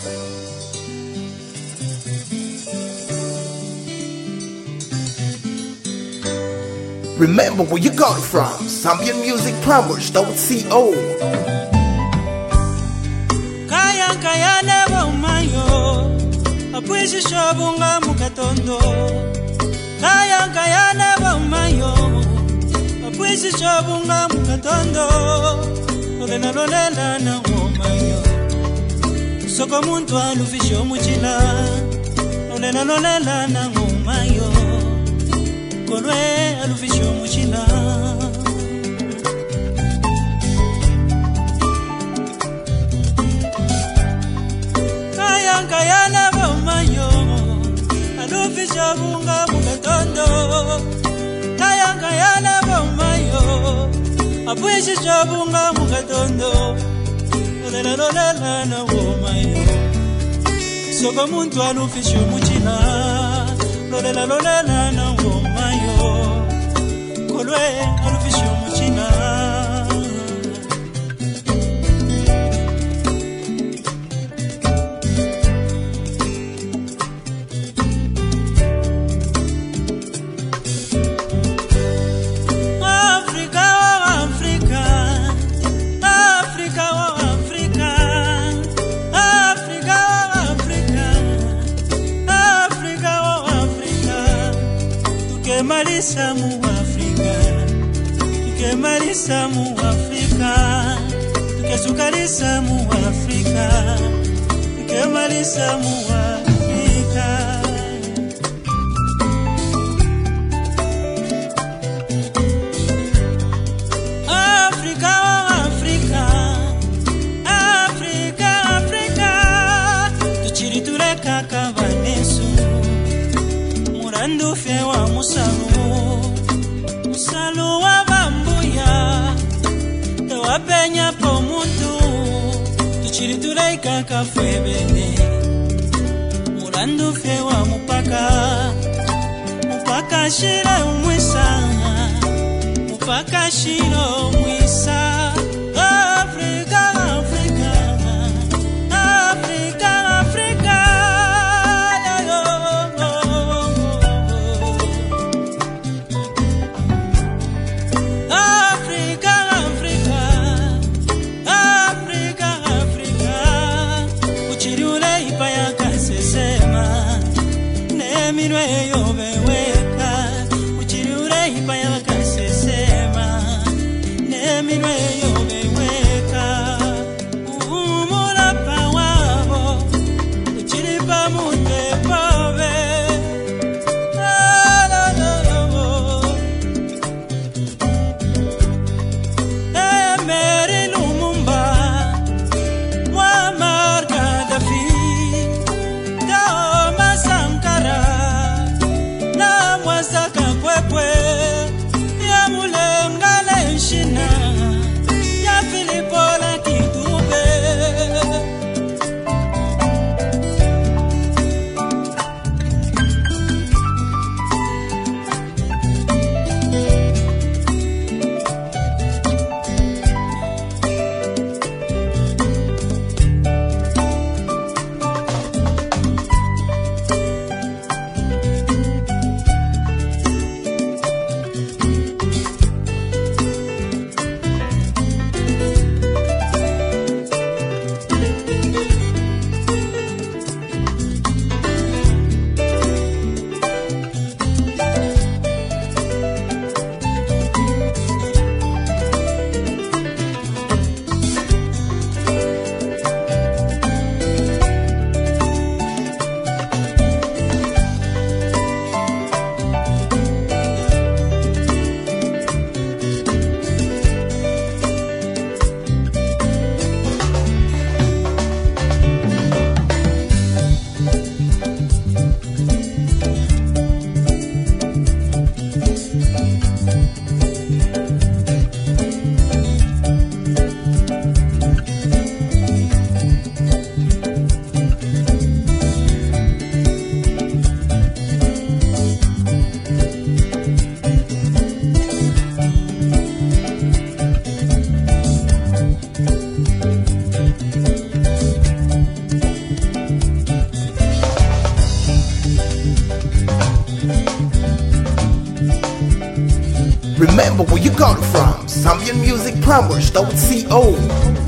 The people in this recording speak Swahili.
Remember where you got it from. ZambianMusicPlumbers.co. Kaya never umayo apwisi shobunga mukatondo. Kaya never umayo apwisi shobunga mukatondo. Lolela lolela na umayo soko muntu alufisho muchila. Lolela lolela na umayo kolwe alufisho muchila. Kaya never umayo alufisho bunga mukatondo. Kaya never umayo apwisi shobunga mukatondo. Lolela lolela na umayo soko muntu alufisho muchila. Lolela lolela na umayo kolwe alufisho muchila. Malisa mu Afrika, tuke malisa mu Afrika, tuke sukarisa mu Afrika, tuke malisa mu Afrika. Afrika, Afrika, Afrika, Afrika, tuchiri tureka kavanesu. Murandu fewa musalu wa bambuya tewa penya po muntu tuchiri tulaika kafwebene. Murandu fewa mupaka shira umwisa, mupaka shira umwisa. Afrika, Afrika, Afrika, Afrika. Minwe yobeweka uchiriure ipaya kasesema ne minwe yobeweka umula pawabo uchiripa mute pove. Emery Lumumba Muammar Gaddafi Thomas Sankara Remember where you got it from. Zambian music primers, start with CO.